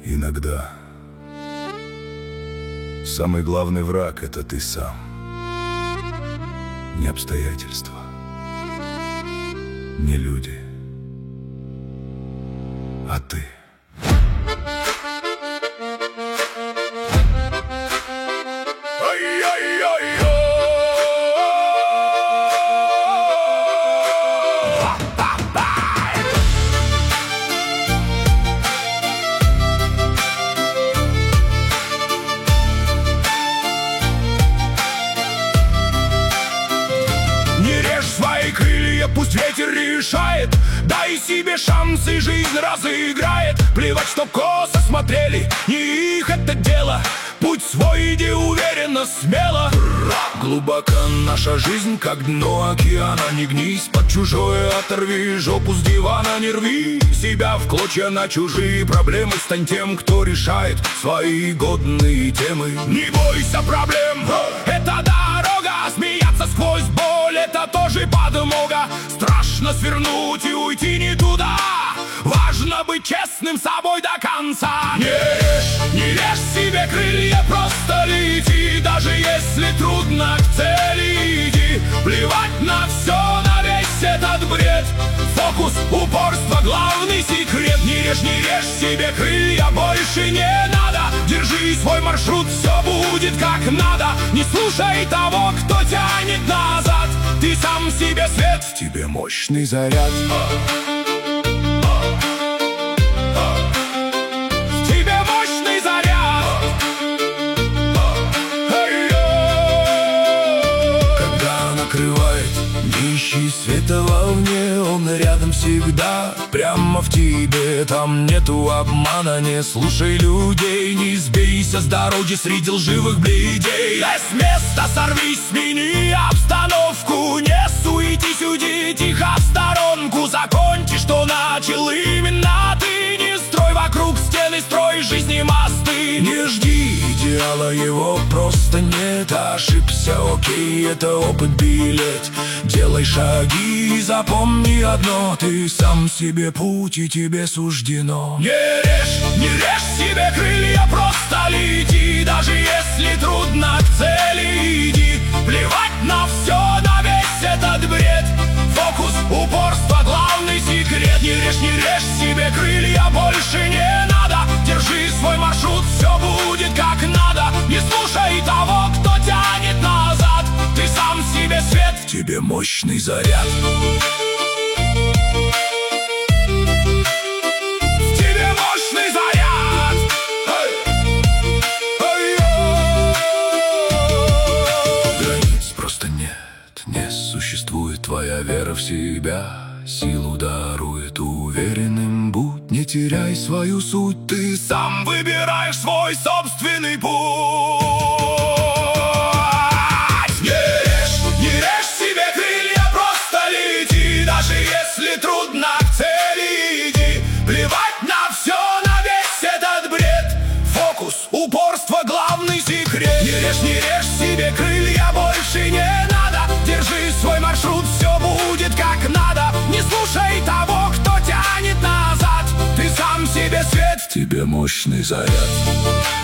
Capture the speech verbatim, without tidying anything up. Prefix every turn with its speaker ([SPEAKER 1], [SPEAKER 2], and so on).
[SPEAKER 1] Иногда самый главный враг — это ты сам. Не обстоятельства, не люди, а ты.
[SPEAKER 2] Крылья пусть ветер решает, дай себе шанс и жизнь разыграет. Плевать, что косо смотрели, не их это дело. Путь свой иди уверенно, смело. Глубоко наша жизнь, как дно океана. Не гнись под чужое, оторви жопу с дивана. Не рви себя в клочья на чужие проблемы. Стань тем, кто решает свои годные темы. Не бойся проблем, это дорога. Смеяться сквозь боль, это тоже подмога. Страшно свернуть и уйти не туда. Важно быть честным с собой до конца. Не режь, не режь себе крылья, просто лети. Даже если трудно, к цели иди. Плевать на все, на весь этот бред. Фокус, упорство, главный секрет. Не режь, не режь себе крылья, больше не надо. Держи свой маршрут, все будет как надо. Не слушай того, кто тянет назад. Ты сам себе свет, в тебе мощный заряд. Не ищи света вовне, он рядом всегда. Прямо в тебе, там нету обмана. Не слушай людей, не сбейся с дороги среди лживых бледей. Дай с места, сорвись, смени обстановку. Не суетись, уйди тихо в сторонку. Закончи, что начал именно ты. Не строй вокруг стены, строй жизни мосты. Не жди идеала, его просто нет. Ошибся, окей, это опыт, билет. Делай шаги, запомни одно: ты сам себе путь, и тебе суждено. Не режь, не режь себе крылья, просто лети. Даже если трудно, к цели иди. Плевать на все, на весь этот бред. Фокус, упорство, главный секрет. Не режь, не режь себе крылья, больше не надо. Держи свой маршрут, все будет как надо. Не слушай того, кто тянет назад. Ты сам себе свет, в тебе мощный заряд. В тебе мощный заряд. Границ просто нет, не существует. Твоя вера в себя силу дарует. Уверенным будь, не теряй свою суть. Ты сам выбираешь свой собственный путь. Не режь, не режь себе крылья, просто лети. Даже если трудно, к цели иди. Плевать на все, на весь этот бред. Фокус, упорство, главный секрет. Не режь, не режь себе крылья, больше не надо. Держи свой маршрут, все будет как надо. Не слушай того, кто тянет назад. Ты сам себе свет, в тебе мощный заряд.